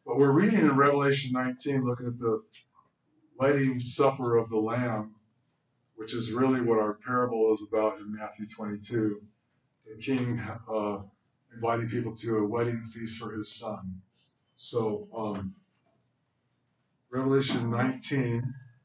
But we're reading in Revelation 19, looking at the wedding supper of the Lamb, which is really what our parable is about in Matthew 22. The king inviting people to a wedding feast for his son. So, Revelation 19,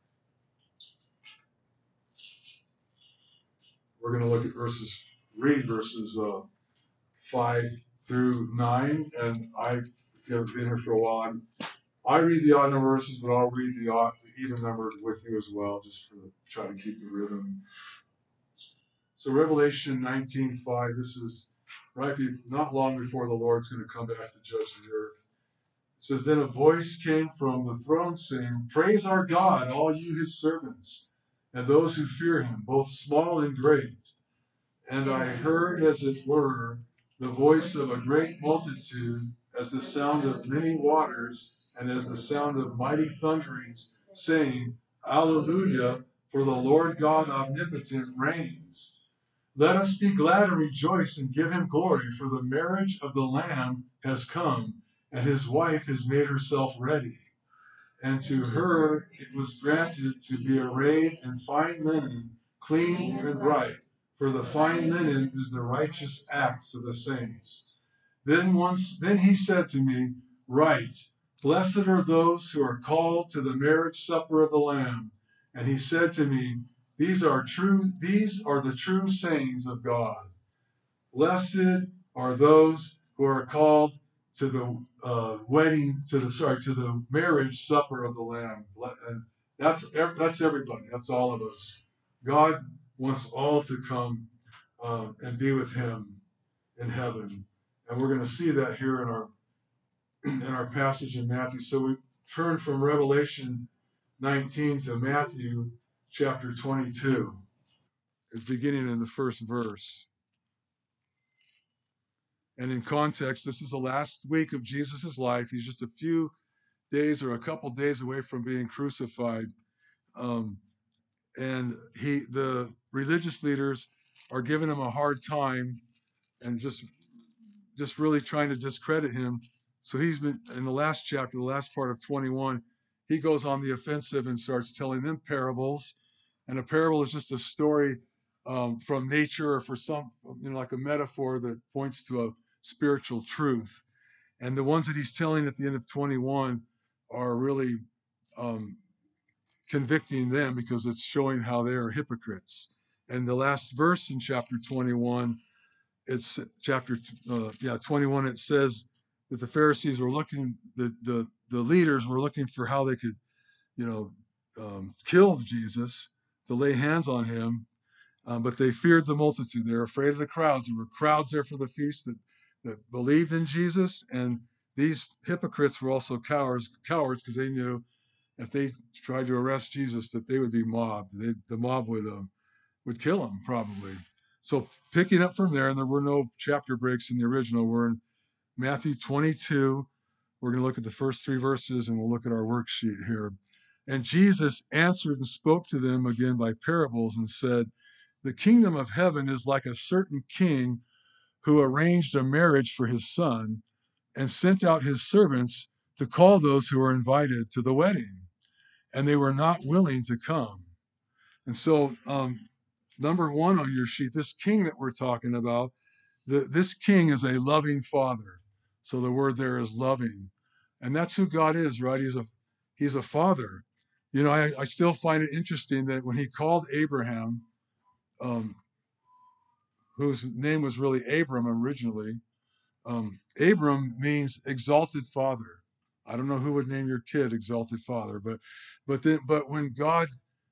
we're going to look at read verses 5 through 9. And if you haven't been here for a while, I read the odd number verses, but I'll read the even numbered with you as well, just for try to keep the rhythm. So Revelation 19:5, this is not long before the Lord's going to come back to judge the earth. It says, "Then a voice came from the throne saying, 'Praise our God, all you his servants, and those who fear him, both small and great.' And I heard, as it were, the voice of a great multitude, as the sound of many waters, and as the sound of mighty thunderings, saying, 'Alleluia, for the Lord God omnipotent reigns. Let us be glad and rejoice and give him glory, for the marriage of the Lamb has come, and his wife has made herself ready.' And to her it was granted to be arrayed in fine linen, clean and bright, for the fine linen is the righteous acts of the saints. Then he said to me, 'Write, blessed are those who are called to the marriage supper of the Lamb.' And he said to me, These are the true sayings of God. Blessed are those who are called to the to the marriage supper of the Lamb." And that's everybody. That's all of us. God wants all to come and be with him in heaven. And we're going to see that here in our passage in Matthew. So we turn from Revelation 19 to Matthew chapter 22. It's beginning in the first verse. And in context, this is the last week of Jesus' life. He's just a few days or a couple days away from being crucified. And the religious leaders are giving him a hard time and just really trying to discredit him. So he's been, in the last chapter, the last part of 21, he goes on the offensive and starts telling them parables. And a parable is just a story from nature, or for some, like a metaphor that points to a spiritual truth. And the ones that he's telling at the end of 21 are really convicting them, because it's showing how they are hypocrites. And the last verse in chapter 21, it's chapter 21, it says that the Pharisees were looking, the leaders were looking for how they could, kill Jesus, to lay hands on him, but they feared the multitude. They were afraid of the crowds. There were crowds there for the feast that believed in Jesus, and these hypocrites were also cowards because they knew if they tried to arrest Jesus that they would be mobbed. The mob would kill him probably. So picking up from there, and there were no chapter breaks in the original, we're in Matthew 22. We're going to look at the first 3 verses, and we'll look at our worksheet here. "And Jesus answered and spoke to them again by parables and said, 'The kingdom of heaven is like a certain king who arranged a marriage for his son and sent out his servants to call those who were invited to the wedding. And they were not willing to come.'" And so, number 1 on your sheet, this king that we're talking about, this king is a loving father. So the word there is loving. And that's who God is, right? He's a father. I still find it interesting that when he called Abraham, whose name was really Abram originally, Abram means exalted father. I don't know who would name your kid exalted father, but when God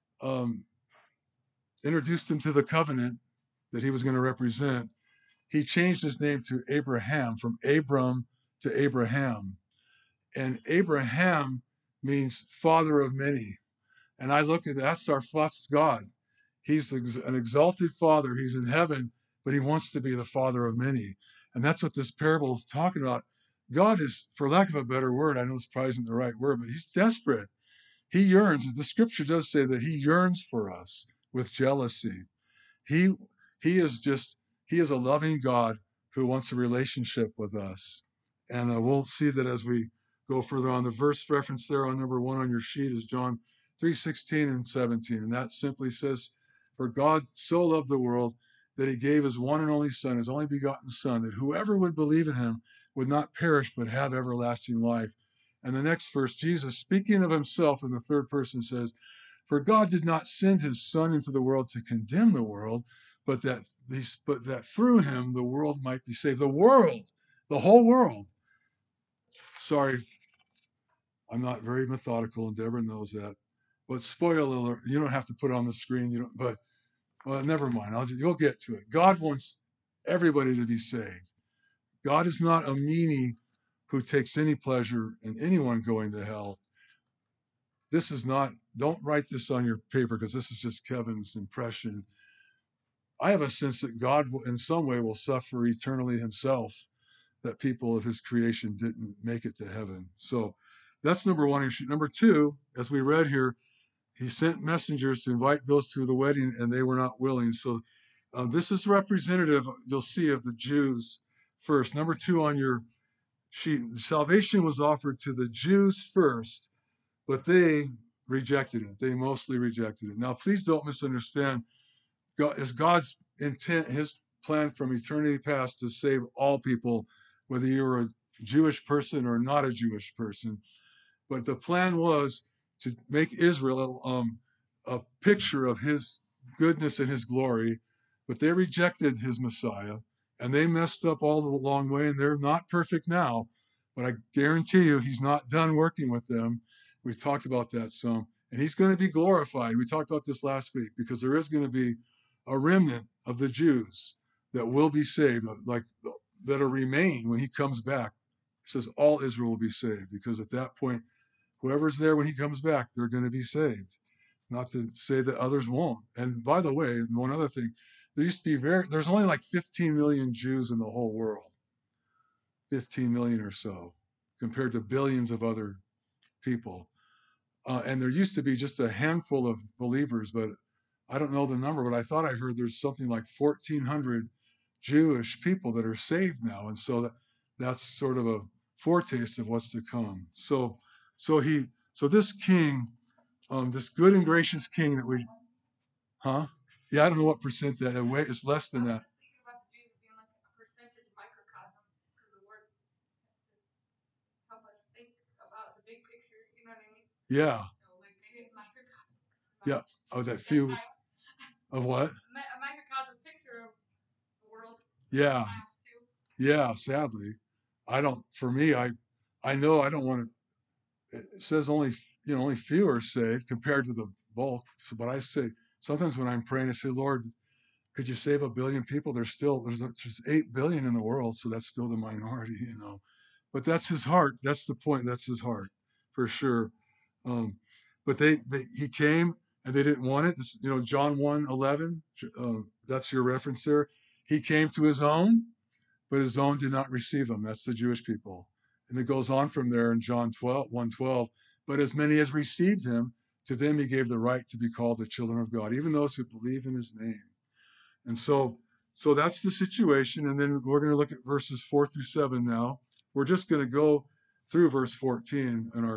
introduced him to the covenant that he was going to represent, he changed his name to Abraham, from Abram to Abraham. And Abraham means father of many. And I look at that's God. He's an exalted father. He's in heaven, but he wants to be the father of many. And that's what this parable is talking about. God is, for lack of a better word, I know it's probably isn't the right word, but he's desperate. He yearns. The scripture does say that he yearns for us with jealousy. He is a loving God who wants a relationship with us. And we'll see that as we go further on. The verse reference there on number 1 on your sheet is John 3:16 and 17. And that simply says, "For God so loved the world that he gave his one and only Son, his only begotten Son, that whoever would believe in him would not perish but have everlasting life." And the next verse, Jesus, speaking of himself in the third person, says, "For God did not send his Son into the world to condemn the world, but that through him the world might be saved." The world, the whole world. Sorry, I'm not very methodical, and Deborah knows that. But spoiler alert, you don't have to put it on the screen. You don't. But well, never mind. You'll get to it. God wants everybody to be saved. God is not a meanie who takes any pleasure in anyone going to hell. This is not. Don't write this on your paper because this is just Kevin's impression. I have a sense that God, in some way, will suffer eternally himself, that people of his creation didn't make it to heaven. So that's number 1. Number 2, as we read here, he sent messengers to invite those to the wedding, and they were not willing. So this is representative, you'll see, of the Jews first. Number 2 on your sheet, salvation was offered to the Jews first, but they rejected it. They mostly rejected it. Now, please don't misunderstand. God, is God's intent, his plan from eternity past, to save all people, whether you're a Jewish person or not a Jewish person. But the plan was to make Israel a picture of his goodness and his glory. But they rejected his Messiah, and they messed up all the long way, and they're not perfect now. But I guarantee you, he's not done working with them. We talked about that some. And he's going to be glorified. We talked about this last week, because there is going to be a remnant of the Jews that will be saved, like that'll remain when he comes back. It says all Israel will be saved, because at that point, whoever's there when he comes back, they're going to be saved. Not to say that others won't. And by the way, one other thing, there's only like 15 million Jews in the whole world, 15 million or so, compared to billions of other people. And there used to be just a handful of believers, but I don't know the number, but I thought I heard there's something like 1,400 Jewish people that are saved now. And so that's sort of a foretaste of what's to come. So this king, this good and gracious king that we, huh? Yeah, I don't know what percent that, it's less than that. Yeah. Yeah. Oh, that few of what? A microcosm picture of the world. Yeah. Yeah, sadly. For me, I know I don't want to, it says only few are saved compared to the bulk. So, but I say, sometimes when I'm praying, I say, Lord, could you save 1 billion people? There's 8 billion in the world, so that's still the minority. But that's his heart. That's the point. That's his heart, for sure. But he came and they didn't want it. This, John 1:11. That's your reference there. He came to his own, but his own did not receive him. That's the Jewish people. And it goes on from there in John 1:12. But as many as received him, to them he gave the right to be called the children of God, even those who believe in his name. And so that's the situation. And then we're going to look at verses 4-7 now. We're just going to go through verse 14, and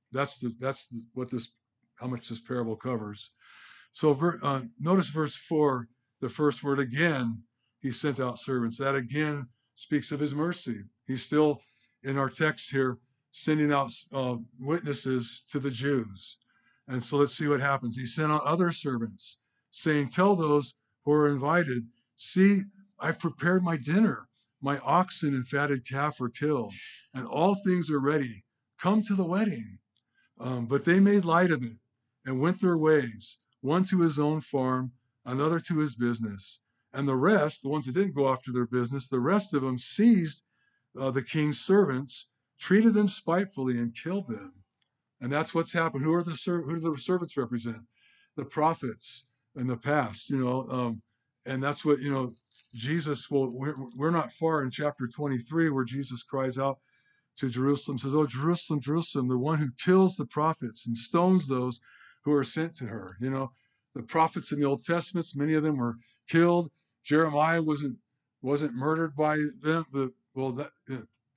how much this parable covers. So notice verse 4, the first word, again, he sent out servants. That again speaks of his mercy. He's still, in our text here, sending out witnesses to the Jews. And so let's see what happens. He sent out other servants, saying, tell those who are invited, see, I've prepared my dinner. My oxen and fatted calf are killed, and all things are ready. Come to the wedding. But they made light of it and went their ways, one to his own farm, another to his business. And the rest, the ones that didn't go after their business, the rest of them seized the king's servants, treated them spitefully, and killed them. And that's what's happened. Who do the servants represent? The prophets in the past, and that's what, Jesus, well, we're not far in chapter 23 where Jesus cries out to Jerusalem, says, oh, Jerusalem, Jerusalem, the one who kills the prophets and stones those who are sent to her. The prophets in the Old Testament, many of them were killed. Jeremiah wasn't murdered by them.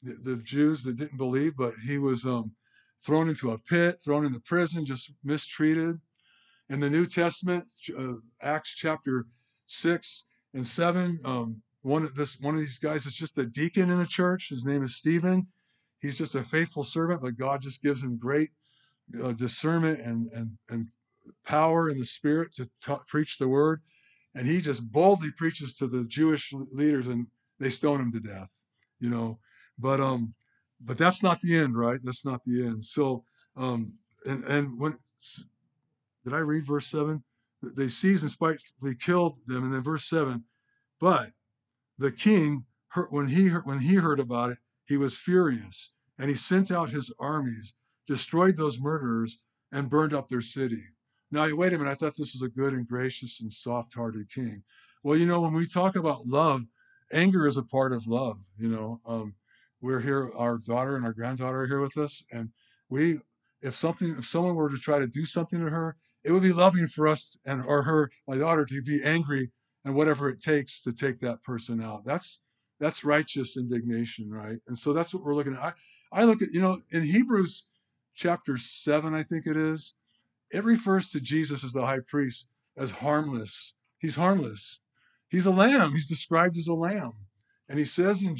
the Jews that didn't believe, but he was thrown into a pit, thrown into prison, just mistreated. In the New Testament, Acts chapter 6 and 7, one of these guys is just a deacon in the church. His name is Stephen. He's just a faithful servant, but God just gives him great discernment and power in the Spirit to preach the word. And he just boldly preaches to the Jewish leaders, and they stone him to death. You know, but but that's not the end, right? That's not the end. So and when did I read verse 7? They seized and spitefully killed them, and then verse 7. But the king, when he heard about it, he was furious, and he sent out his armies, destroyed those murderers, and burned up their city. Now, wait a minute. I thought this was a good and gracious and soft-hearted king. Well, when we talk about love, anger is a part of love. We're here. Our daughter and our granddaughter are here with us, and we, if someone were to try to do something to her, it would be loving for us or her, my daughter, to be angry and whatever it takes to take that person out. That's righteous indignation, right? And so that's what we're looking at. I look at, in Hebrews chapter 7, I think it is, it refers to Jesus as the high priest as harmless. He's harmless. He's a lamb. He's described as a lamb. And he says in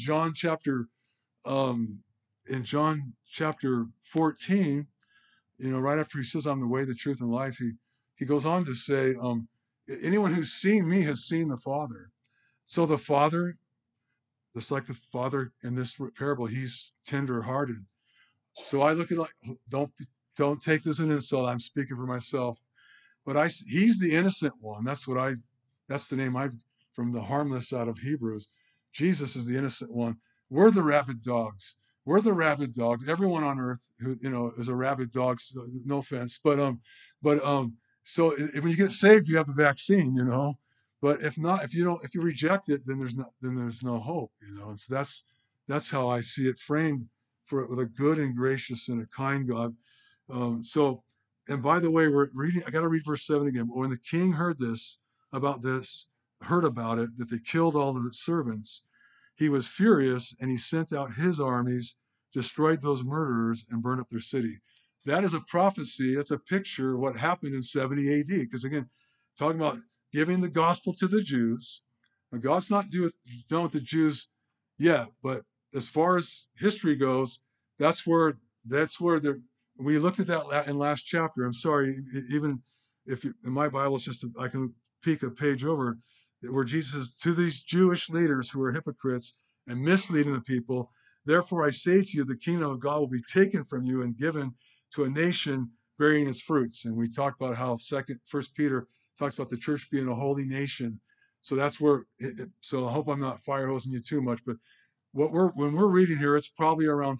um, John chapter 14, right after he says, I'm the way, the truth, and life, he goes on to say, anyone who's seen me has seen the Father. So the Father, just like the Father in this parable, he's tender-hearted. So I look at don't take this as an insult. I'm speaking for myself, but he's the innocent one. That's the name from the harmless out of Hebrews. Jesus is the innocent one. We're the rabid dogs. We're the rabid dogs. Everyone on earth who is a rabid dog. So no offense, so when you get saved, you have the vaccine, But if not, if you reject it, then there's no hope, And so that's how I see it framed with a good and gracious and a kind God. And by the way, we're reading. I got to read verse 7 again. But when the king heard about it, that they killed all of the servants, he was furious, and he sent out his armies, destroyed those murderers, and burned up their city. That is a prophecy. That's a picture of what happened in 70 A.D. Because again, talking about giving the gospel to the Jews. Now, God's not done with the Jews yet, but as far as history goes, that's where we looked at that in last chapter. I'm sorry, even if in my Bible it's just I can peek a page over, where Jesus to these Jewish leaders who are hypocrites and misleading the people. Therefore, I say to you, the kingdom of God will be taken from you and given to a nation bearing its fruits. And we talked about how First Peter talks about the church being a holy nation. So that's where. So I hope I'm not fire hosing you too much, but when we're reading here, it's probably around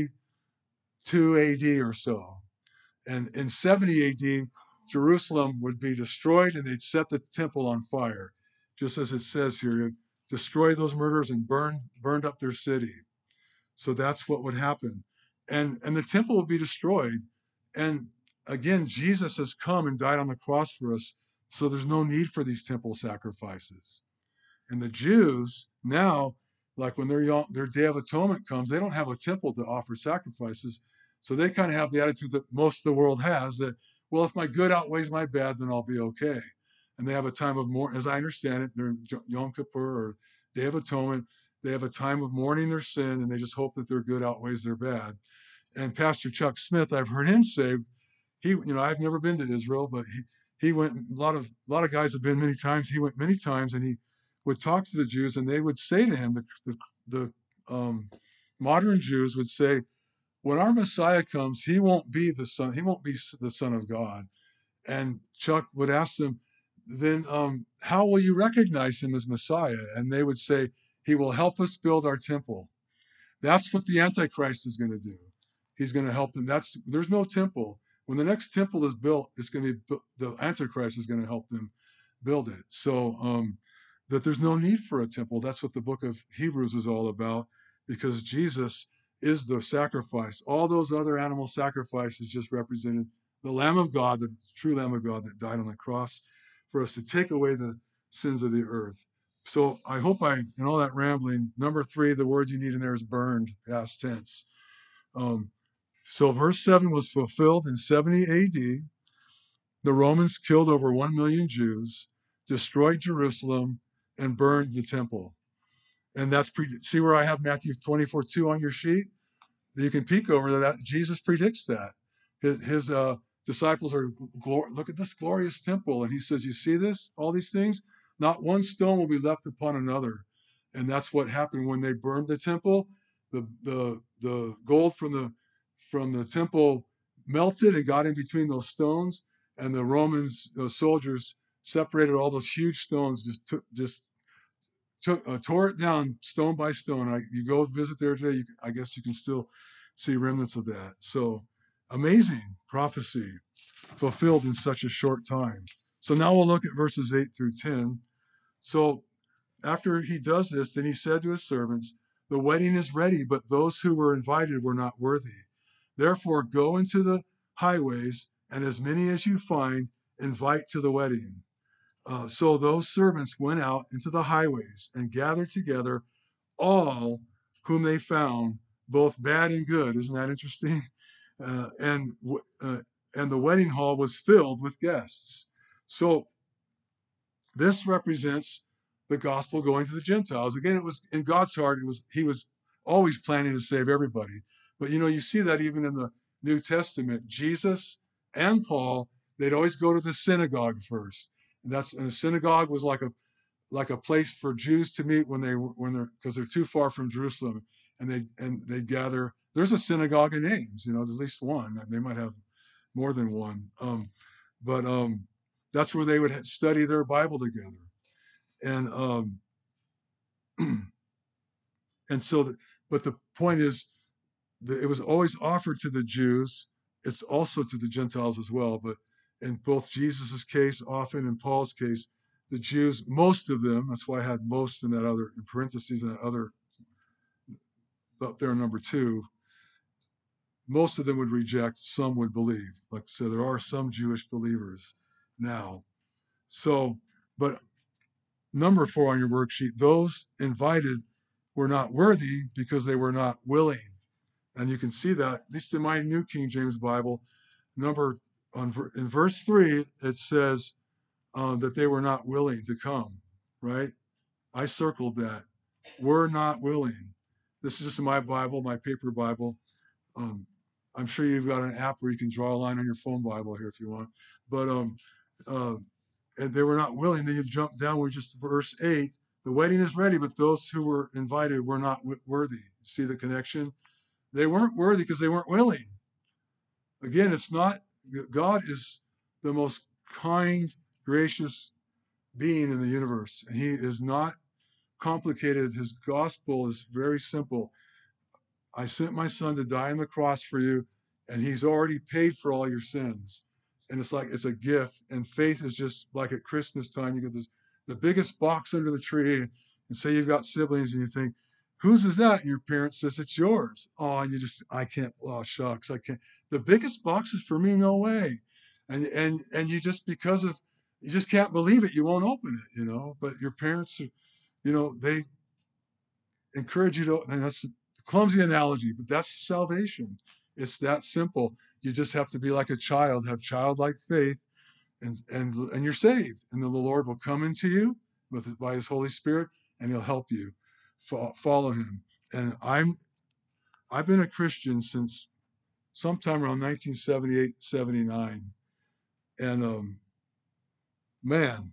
32 A.D. or so. And in 70 A.D., Jerusalem would be destroyed, and they'd set the temple on fire, just as it says here, destroy those murderers and burned up their city. So that's what would happen, and the temple would be destroyed. And again, Jesus has come and died on the cross for us, so there's no need for these temple sacrifices. And the Jews now, like when their Day of Atonement comes, they don't have a temple to offer sacrifices. So they kind of have the attitude that most of the world has, that, well, if my good outweighs my bad, then I'll be okay. And they have a time of mourning, as I understand it, during Yom Kippur or Day of Atonement, they have a time of mourning their sin, and they just hope that their good outweighs their bad. And Pastor Chuck Smith, I've heard him say, I've never been to Israel, but he went. A lot of guys have been many times. He went many times, and he would talk to the Jews, and they would say to him, the modern Jews would say, when our Messiah comes, he won't be the son. He won't be the Son of God. And Chuck would ask them, then how will you recognize him as Messiah? And they would say, he will help us build our temple. That's what the Antichrist is going to do. He's going to help them. There's no temple. When the next temple is built, it's going to be the Antichrist is going to help them build it. So that there's no need for a temple. That's what the book of Hebrews is all about, because Jesus is the sacrifice. All those other animal sacrifices just represented the Lamb of God, the true Lamb of God that died on the cross for us to take away the sins of the earth. So I hope in all that rambling, number 3, the word you need in there is burned, past tense. Um, so verse 7 was fulfilled in 70 AD. The Romans killed over 1 million Jews, destroyed Jerusalem, and burned the temple. And that's see where I have Matthew 24:2 on your sheet? You can peek over that. Jesus predicts that. His disciples are, look at this glorious temple. And he says, you see this, all these things? Not one stone will be left upon another. And that's what happened when they burned the temple. The gold from the temple melted and got in between those stones. And the Romans, those soldiers, separated all those huge stones, tore it down stone by stone. You go visit there today, I guess you can still see remnants of that. So amazing prophecy fulfilled in such a short time. So now we'll look at verses 8 through 10. So after he does this, then he said to his servants, the wedding is ready, but those who were invited were not worthy. Therefore, go into the highways, and as many as you find, invite to the wedding. So those servants went out into the highways and gathered together all whom they found, both bad and good. Isn't that interesting? Uh, and uh, and the wedding hall was filled with guests. So this represents the gospel going to the Gentiles. Again, it was in God's heart. He was always planning to save everybody. But you see that even in the New Testament, Jesus and Paul, they'd always go to the synagogue first. And the synagogue was like a place for Jews to meet when they're because they're too far from Jerusalem, and they gather. There's a synagogue in Ames, there's at least one. They might have more than one, but that's where they would study their Bible together, and and so. But the point is, that it was always offered to the Jews. It's also to the Gentiles as well, but in both Jesus's case, often in Paul's case, the Jews, most of them, that's why I had most in that other, in parentheses, in that other, up there, number 2, most of them would reject, some would believe. Like, so there are some Jewish believers now. So, but number 4 on your worksheet, those invited were not worthy because they were not willing. And you can see that, at least in my New King James Bible, in verse 3, it says that they were not willing to come, right? I circled that. Were not willing. This is just in my Bible, my paper Bible. I'm sure you've got an app where you can draw a line on your phone Bible here if you want. But and they were not willing. Then you jump down with just verse 8. The wedding is ready, but those who were invited were not worthy. See the connection? They weren't worthy because they weren't willing. Again, it's not, God is the most kind, gracious being in the universe. And he is not complicated. His gospel is very simple. I sent my son to die on the cross for you, and he's already paid for all your sins. And it's like, it's a gift. And faith is just like at Christmas time, you get the biggest box under the tree, and say you've got siblings, and you think, whose is that? And your parent says, it's yours. Oh, and I can't, oh, shucks, I can't. The biggest box is for me, no way. And you just, you just can't believe it, you won't open it, but your parents, they encourage you to, and that's a clumsy analogy, but that's salvation. It's that simple. You just have to be like a child, have childlike faith, and you're saved. And the Lord will come into you by his Holy Spirit, and he'll help you follow him. And I've been a Christian since sometime around 1978, 79. And man,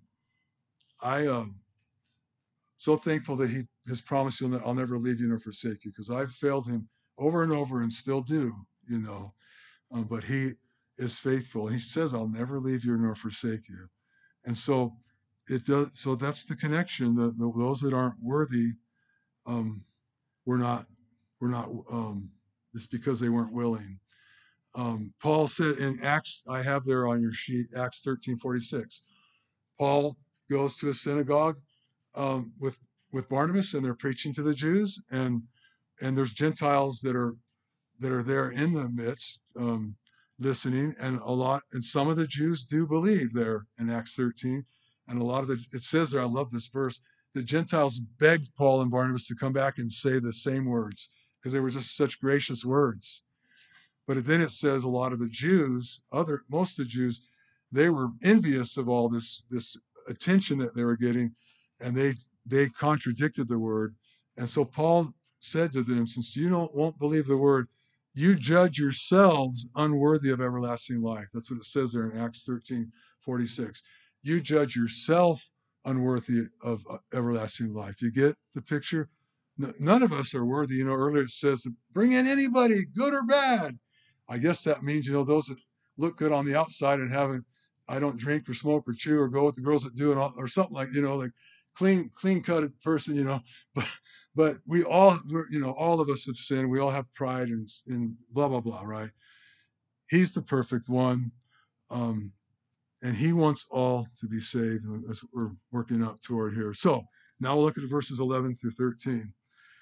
I so thankful that he has promised you, I'll never leave you nor forsake you, because I've failed him over and over and still do. But he is faithful. And he says, I'll never leave you nor forsake you. And so it does. So that's the connection. Those that aren't worthy, um, we're not. It's because they weren't willing. Paul said in Acts, I have there on your sheet, Acts 13:46. Paul goes to a synagogue with Barnabas, and they're preaching to the Jews, and there's Gentiles that are there in the midst, listening, and some of the Jews do believe there in Acts 13, and it says there, I love this verse, the Gentiles begged Paul and Barnabas to come back and say the same words because they were just such gracious words. But then it says a lot of the Jews, most of the Jews, they were envious of all this attention that they were getting, and they contradicted the word. And so Paul said to them, since you won't believe the word, you judge yourselves unworthy of everlasting life. That's what it says there in Acts 13:46. You judge yourself unworthy of everlasting life. You get the picture? None of us are worthy. Earlier it says, bring in anybody, good or bad. I guess that means, those that look good on the outside and I don't drink or smoke or chew or go with the girls that do, or something like, like clean cut person, but all of us have sinned. We all have pride and blah, blah, blah, right? He's the perfect one. And he wants all to be saved. That's what we're working up toward here. So now we'll look at verses 11 through 13.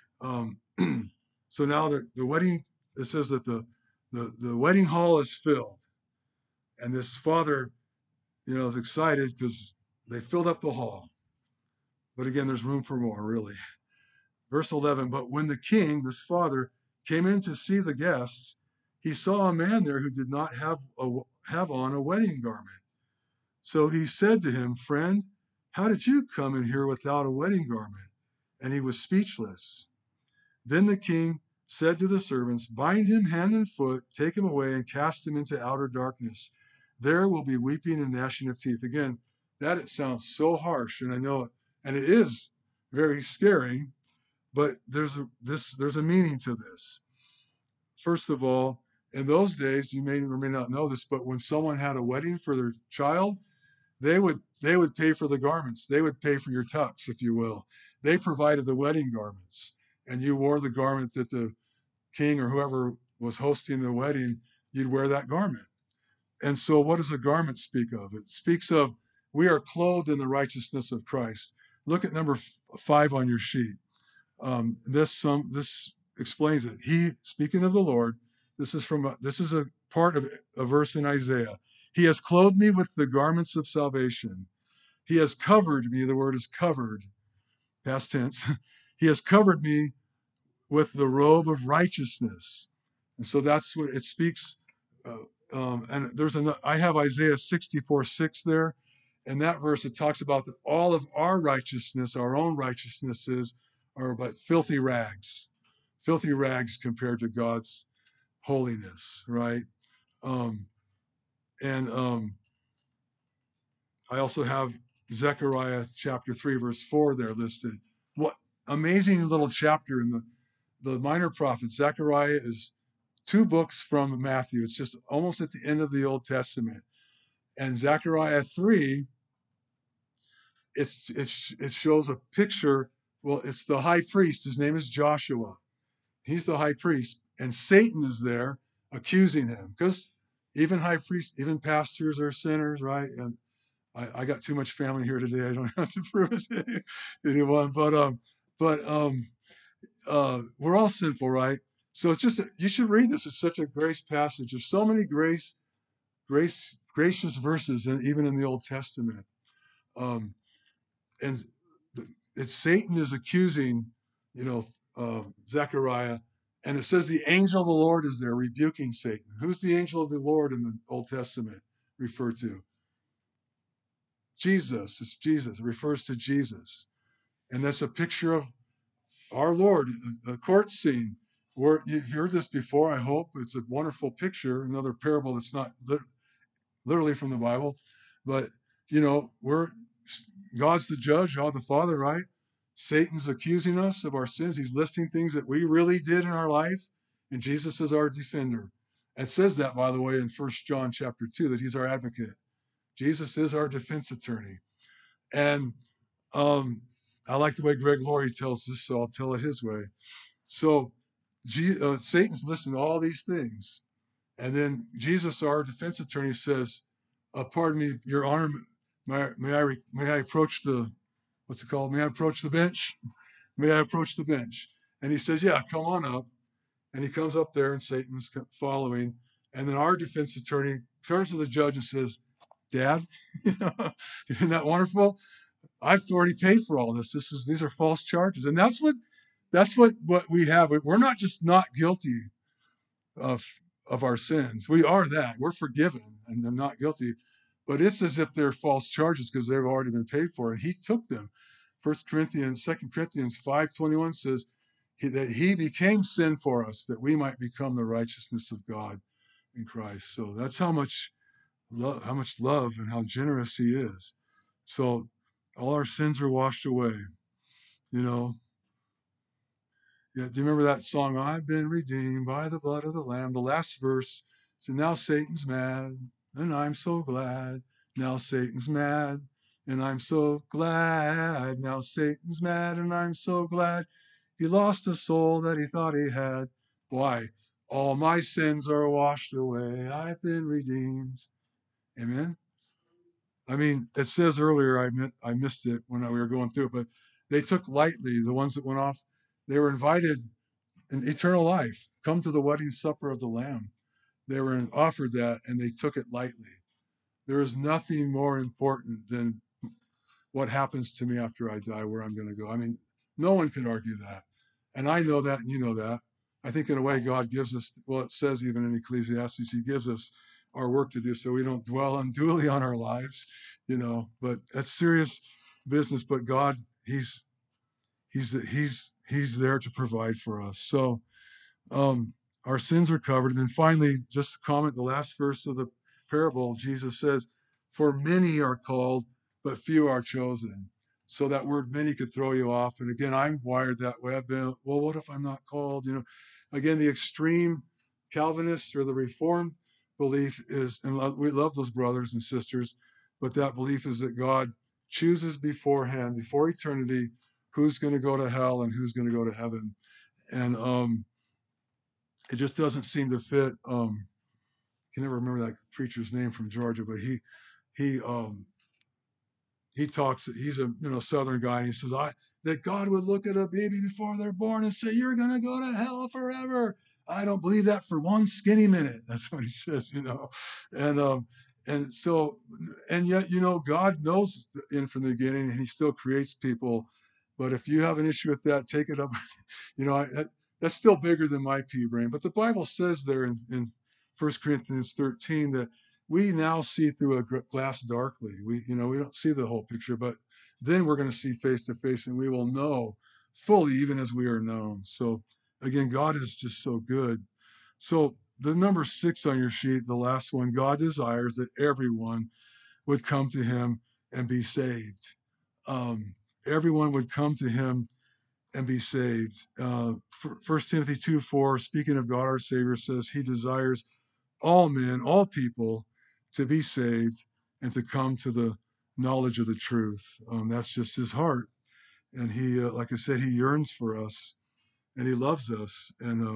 So now the wedding, it says that the wedding hall is filled. And this father, is excited because they filled up the hall. But again, there's room for more, really. Verse 11, but when the king, this father, came in to see the guests, he saw a man there who did not have on a wedding garment. So he said to him, friend, how did you come in here without a wedding garment? And he was speechless. Then the king said to the servants, bind him hand and foot, take him away, and cast him into outer darkness. There will be weeping and gnashing of teeth. Again, it sounds so harsh, and I know it, and it is very scary, but there's a meaning to this. First of all, in those days, you may or may not know this, but when someone had a wedding for their child, they would pay for the garments. They would pay for your tux, if you will. They provided the wedding garments, and you wore the garment that the king or whoever was hosting the wedding, you'd wear that garment. And so what does a garment speak of? It speaks of we are clothed in the righteousness of Christ. Look at number 5 on your sheet. This explains it. He, speaking of the Lord, this is a part of a verse in Isaiah. He has clothed me with the garments of salvation. He has covered me. The word is covered, past tense. He has covered me with the robe of righteousness. And so that's what it speaks. And I have Isaiah 64:6 there. In that verse, it talks about that all of our righteousness, our own righteousnesses, are but filthy rags compared to God's holiness, right? I also have Zechariah chapter 3, verse 4 there listed. What amazing little chapter in the minor prophets. Zechariah is 2 books from Matthew. It's just almost at the end of the Old Testament. And Zechariah 3, it shows a picture. Well, it's the high priest. His name is Joshua. He's the high priest. And Satan is there accusing him. Because even high priests, even pastors are sinners, right? And I got too much family here today. I don't have to prove it to anyone. But we're all sinful, right? So it's just, you should read this. It's such a grace passage. There's so many gracious verses, even in the Old Testament. And Satan is accusing, Zechariah, and it says the angel of the Lord is there rebuking Satan. Who's the angel of the Lord in the Old Testament referred to? Jesus. It's Jesus. It refers to Jesus. And that's a picture of our Lord, a court scene. Where you've heard this before, I hope. It's a wonderful picture. Another parable that's not literally from the Bible. But, God's the judge, God the Father, right? Satan's accusing us of our sins. He's listing things that we really did in our life. And Jesus is our defender. It says that, by the way, in 1 John chapter 2, that he's our advocate. Jesus is our defense attorney. And I like the way Greg Laurie tells this, so I'll tell it his way. So Satan's listening to all these things. And then Jesus, our defense attorney, says, pardon me, Your Honor, may I approach the, what's it called? May I approach the bench? May I approach the bench? And he says, yeah, come on up. And he comes up there and Satan's following. And then our defense attorney turns to the judge and says, Dad, isn't that wonderful? I've already paid for all this. These are false charges. And that's what we have. We're not just not guilty of of our sins. We are that. We're forgiven and they're not guilty. But it's as if they're false charges because they've already been paid for. And he took them. 2 Corinthians 5:21 says that he became sin for us, that we might become the righteousness of God in Christ. So that's how much love and how generous he is. So all our sins are washed away. You know, yeah, do you remember that song? I've been redeemed by the blood of the Lamb. The last verse. So now Satan's mad, and I'm so glad. Now Satan's mad, and I'm so glad. Now Satan's mad, and I'm so glad. He lost a soul that he thought he had. Why? All my sins are washed away. I've been redeemed. Amen. I mean, it says earlier, I missed it when we were going through it, but they took lightly the ones that went off. They were invited in eternal life. Come to the wedding supper of the Lamb. They were offered that, and they took it lightly. There is nothing more important than what happens to me after I die, where I'm going to go. I mean, no one can argue that. And I know that, and you know that. I think in a way God gives us, well, it says even in Ecclesiastes, he gives us our work to do so we don't dwell unduly on our lives, but that's serious business. But God, he's there to provide for us. So um, our sins are covered. And then finally, just to comment, the last verse of the parable, Jesus says, "For many are called, but few are chosen." So that word "many" could throw you off. And again, I'm wired that way. I've been, well, what if I'm not called? Again, the extreme Calvinist or the Reformed belief is, and we love those brothers and sisters, but that belief is that God chooses beforehand, before eternity, who's going to go to hell and who's going to go to heaven. And it just doesn't seem to fit. I can never remember that preacher's name from Georgia, but he he talks. He's a Southern guy, and he says that God would look at a baby before they're born and say, "You're gonna go to hell forever." I don't believe that for one skinny minute. That's what he says. And and so and yet God knows from the beginning, and He still creates people. But if you have an issue with that, take it up. That's still bigger than my pea brain. But the Bible says there in 1 Corinthians 13 that we now see through a glass darkly. We don't see the whole picture, but then we're going to see face to face, and we will know fully, even as we are known. So again, God is just so good. So the number 6 on your sheet, the last one, God desires that everyone would come to Him and be saved. Everyone would come to Him and be saved. 1 Timothy 2:4, speaking of God our Savior, says He desires all men, all people, to be saved and to come to the knowledge of the truth. That's just His heart, and He, like I said, He yearns for us, and He loves us,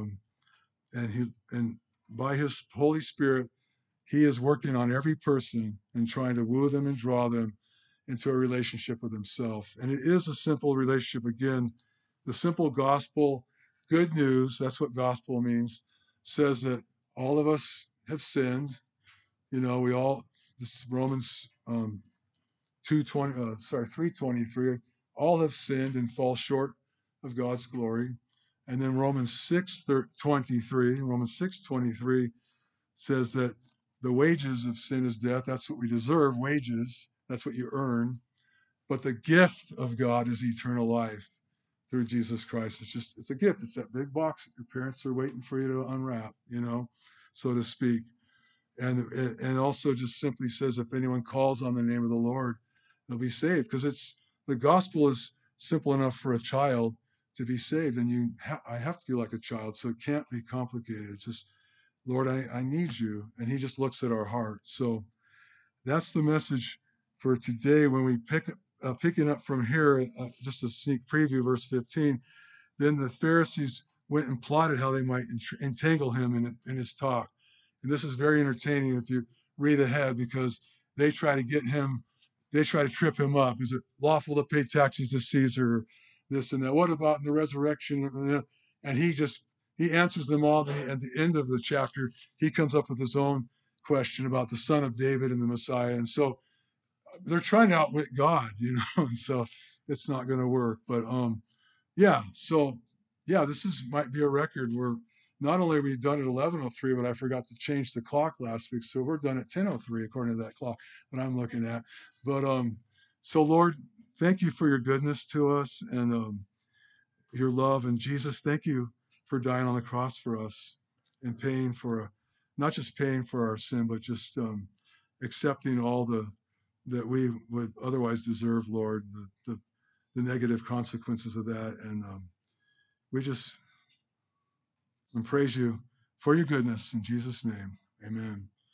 and by His Holy Spirit, He is working on every person and trying to woo them and draw them into a relationship with Himself. And it is a simple relationship. Again, the simple gospel, good news, that's what gospel means, says that all of us have sinned. We all, this is Romans 3:23, all have sinned and fall short of God's glory. And then Romans 6:23 says that the wages of sin is death. That's what we deserve, wages. That's what you earn. But the gift of God is eternal life through Jesus Christ. It's a gift. It's that big box that your parents are waiting for you to unwrap, so to speak. And also just simply says, if anyone calls on the name of the Lord, they'll be saved. Because the gospel is simple enough for a child to be saved. And I have to be like a child, so it can't be complicated. It's just, Lord, I need you. And He just looks at our heart. So that's the message for today. When we picking up from here, just a sneak preview, verse 15. Then the Pharisees went and plotted how they might entangle Him in His talk. And this is very entertaining if you read ahead, because they try to trip Him up. Is it lawful to pay taxes to Caesar? This and that. What about in the resurrection? And he answers them all. Then at the end of the chapter, he comes up with his own question about the Son of David and the Messiah. And so they're trying to outwit God, and so it's not going to work. But yeah, so yeah, this is might be a record where not only are we done at 11:03, but I forgot to change the clock last week, so we're done at 10:03 according to that clock that I'm looking at. But so Lord, thank you for your goodness to us and your love, and Jesus, thank you for dying on the cross for us and paying for, not just paying for our sin, but just accepting all that we would otherwise deserve, Lord, the negative consequences of that. And we just praise you for your goodness in Jesus' name. Amen.